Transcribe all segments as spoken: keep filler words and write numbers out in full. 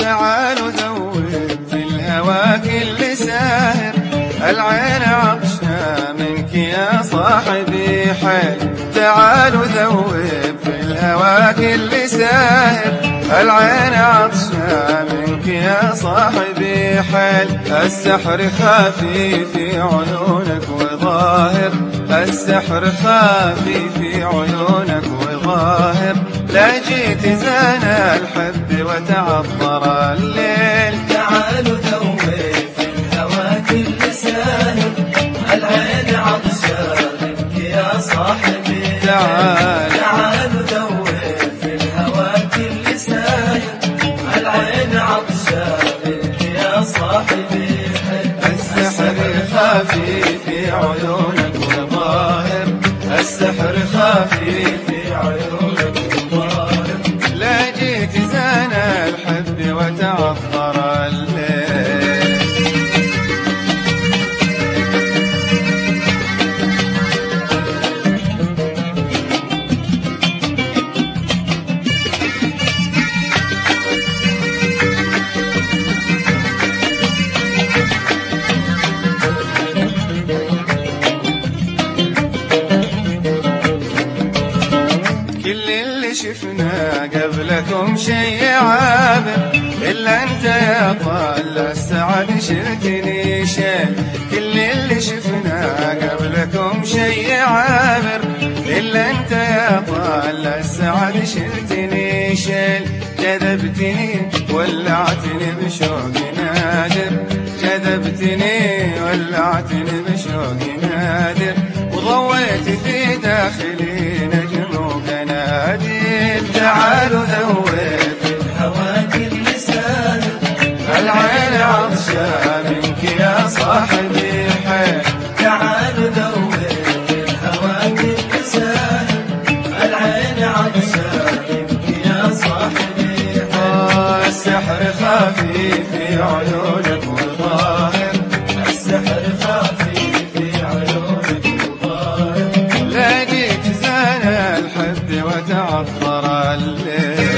تعالوا ذوب في الهوى كل ساهر، العين عطشة منك يا صاحبي حيل. تعالوا ذوب في الهوى كل ساهر، العين عطشة منك يا صاحبي حيل. السحر خافي في عيونك وظاهر، السحر خافي في عيونك وظاهر. لا جيت زان الحب وتعطر الليل. تعالوا ذوبي في الهوى كل ساهر، العين عطشة منك يا صاحبي. تعال تعالوا ذوبي في الهوى كل ساهر، العين عطشة منك يا صاحبي. السحر خافي في عيونك وظاهر، السحر خافي في عيونك وظاهر. لا جيت زان الحب وتعطر الليل. شفنا قبلكم شي عابر، إلا أنت يا طال السعد شرتني شيل. كل اللي شفنا قبلكم شي عابر، إلا أنت يا طال السعد شرتني شيل. جذبتني ولعتني بشوق نادر، جذبتني ولعتني بشوق نادر. وضويت في داخلي نجم وقناديل. تعالوا ذوبي في الهوى كل ساهر، العين عطشة منك يا صاحبي حيل. تعالوا ذوبي في الهوى كل ساهر، العين عطشة منك يا صاحبي. السحر خافي في عيونك وظاهر، السحر خافي في عيونك وظاهر. لا جيت زان الحب وتعطر الليل.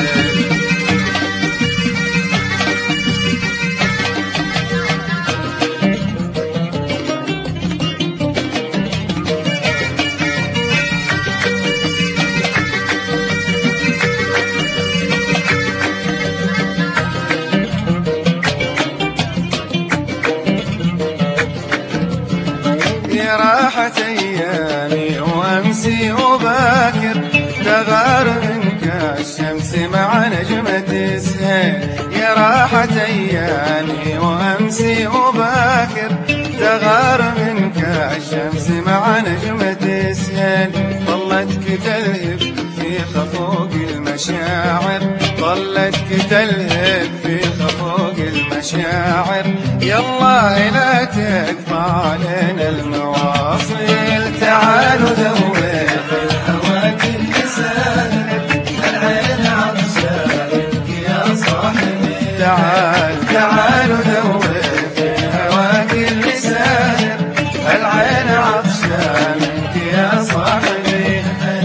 راحت أيامي وأمسي وباكر، تغار منك الشمس مع نجمة سهيل. يا راحت أيامي وأمسي وباكر، تغار منك الشمس مع نجمة سهيل. ظلتك تلهب في خفوق المشاعر، ظلتك تلهب في خفوق المشاعر. يالله لا تقطع علينا المواصيل. تعالوا ذوبي في الهوى كل ساهر، العين عطشة منك يا صاحبي. تعال تعالوا ذوبي في الهوى كل ساهر، العين عطشة منك يا صاحبي.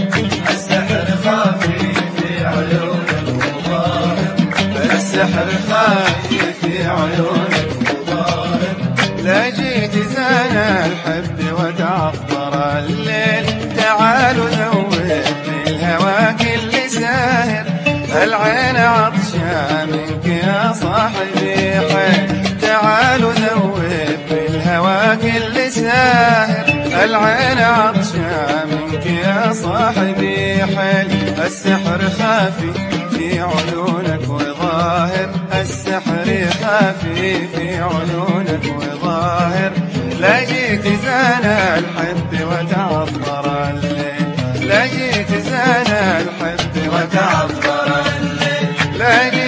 السحر خافي في عيونك وظاهر، السحر خافي في عيونك وظاهر. لا جيت زان الحب وتعطر الليل. تعالوا ذوب في الهوى كل ساهر، العين عطشة منك يا صاحبي حيل. تعالوا ذوب في الهوى كل ساهر، العين عطشة منك يا صاحبي حيل. السحر خافي في عيونك وظاهر، السحر خافي في عيونك وظاهر. لا جيت زان الحب وتعطر الليل، لا جيت زان الحب وتعطر الليل. لا